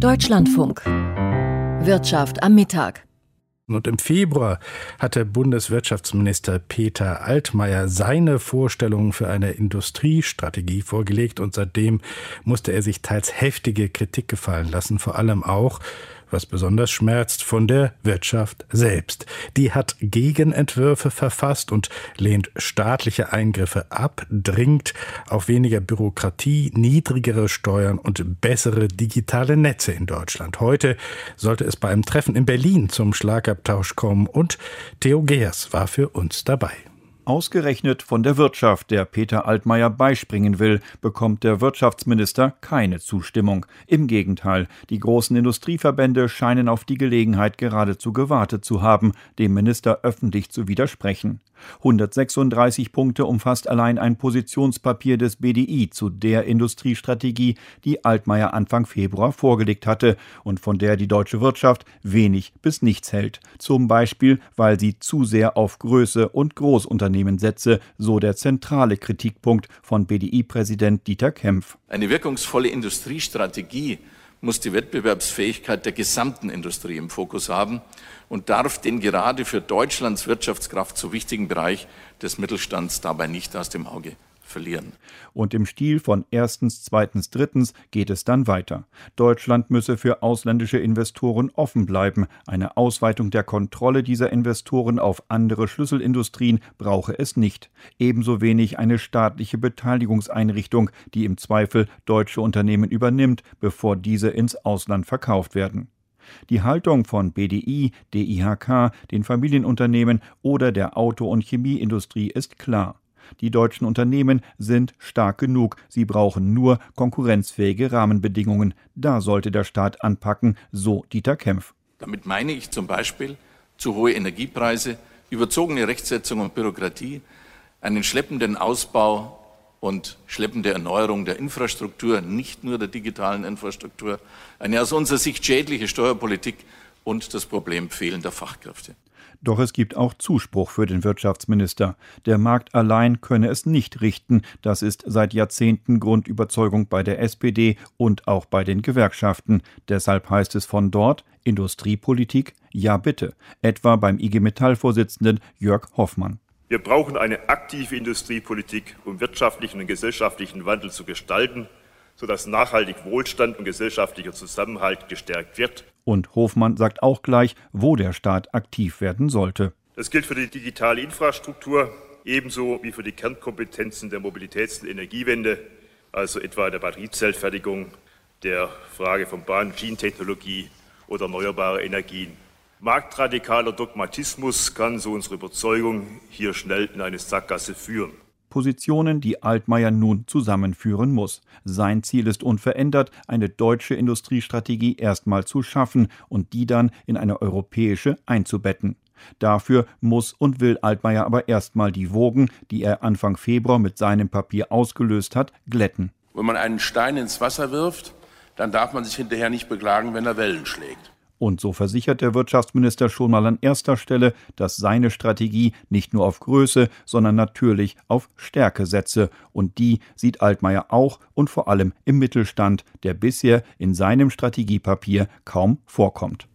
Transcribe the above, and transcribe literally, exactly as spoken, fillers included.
Deutschlandfunk. Wirtschaft am Mittag. Und im Februar hatte Bundeswirtschaftsminister Peter Altmaier seine Vorstellungen für eine Industriestrategie vorgelegt und seitdem musste er sich teils heftige Kritik gefallen lassen, vor allem auch, was besonders schmerzt, von der Wirtschaft selbst. Die hat Gegenentwürfe verfasst und lehnt staatliche Eingriffe ab, dringt auf weniger Bürokratie, niedrigere Steuern und bessere digitale Netze in Deutschland. Heute sollte es bei einem Treffen in Berlin zum Schlagabtausch kommen und Theo Geers war für uns dabei. Ausgerechnet von der Wirtschaft, der Peter Altmaier beispringen will, bekommt der Wirtschaftsminister keine Zustimmung. Im Gegenteil, die großen Industrieverbände scheinen auf die Gelegenheit geradezu gewartet zu haben, dem Minister öffentlich zu widersprechen. hundertsechsunddreißig Punkte umfasst allein ein Positionspapier des B D I zu der Industriestrategie, die Altmaier Anfang Februar vorgelegt hatte und von der die deutsche Wirtschaft wenig bis nichts hält. Zum Beispiel, weil sie zu sehr auf Größe und Großunternehmen setze, so der zentrale Kritikpunkt von B D I-Präsident Dieter Kempf. Eine wirkungsvolle Industriestrategie muss die Wettbewerbsfähigkeit der gesamten Industrie im Fokus haben und darf den gerade für Deutschlands Wirtschaftskraft so wichtigen Bereich des Mittelstands dabei nicht aus dem Auge verlieren. Und im Stil von erstens, zweitens, drittens geht es dann weiter. Deutschland müsse für ausländische Investoren offen bleiben. Eine Ausweitung der Kontrolle dieser Investoren auf andere Schlüsselindustrien brauche es nicht. Ebenso wenig eine staatliche Beteiligungseinrichtung, die im Zweifel deutsche Unternehmen übernimmt, bevor diese ins Ausland verkauft werden. Die Haltung von B D I, D I H K, den Familienunternehmen oder der Auto- und Chemieindustrie ist klar. Die deutschen Unternehmen sind stark genug, sie brauchen nur konkurrenzfähige Rahmenbedingungen. Da sollte der Staat anpacken, so Dieter Kempf. Damit meine ich zum Beispiel zu hohe Energiepreise, überzogene Rechtsetzung und Bürokratie, einen schleppenden Ausbau und schleppende Erneuerung der Infrastruktur, nicht nur der digitalen Infrastruktur, eine aus unserer Sicht schädliche Steuerpolitik und das Problem fehlender Fachkräfte. Doch es gibt auch Zuspruch für den Wirtschaftsminister. Der Markt allein könne es nicht richten. Das ist seit Jahrzehnten Grundüberzeugung bei der S P D und auch bei den Gewerkschaften. Deshalb heißt es von dort, Industriepolitik, ja bitte. Etwa beim I G Metall-Vorsitzenden Jörg Hoffmann. Wir brauchen eine aktive Industriepolitik, um wirtschaftlichen und gesellschaftlichen Wandel zu gestalten, sodass nachhaltig Wohlstand und gesellschaftlicher Zusammenhalt gestärkt wird. Und Hofmann sagt auch gleich, wo der Staat aktiv werden sollte. Das gilt für die digitale Infrastruktur, ebenso wie für die Kernkompetenzen der Mobilitäts- und Energiewende, also etwa der Batteriezellfertigung, der Frage von Bahn- und Schienentechnologie oder erneuerbare Energien. Marktradikaler Dogmatismus kann, so unsere Überzeugung, hier schnell in eine Sackgasse führen. Positionen, die Altmaier nun zusammenführen muss. Sein Ziel ist unverändert, eine deutsche Industriestrategie erstmal zu schaffen und die dann in eine europäische einzubetten. Dafür muss und will Altmaier aber erstmal die Wogen, die er Anfang Februar mit seinem Papier ausgelöst hat, glätten. Wenn man einen Stein ins Wasser wirft, dann darf man sich hinterher nicht beklagen, wenn er Wellen schlägt. Und so versichert der Wirtschaftsminister schon mal an erster Stelle, dass seine Strategie nicht nur auf Größe, sondern natürlich auf Stärke setze. Und die sieht Altmaier auch und vor allem im Mittelstand, der bisher in seinem Strategiepapier kaum vorkommt.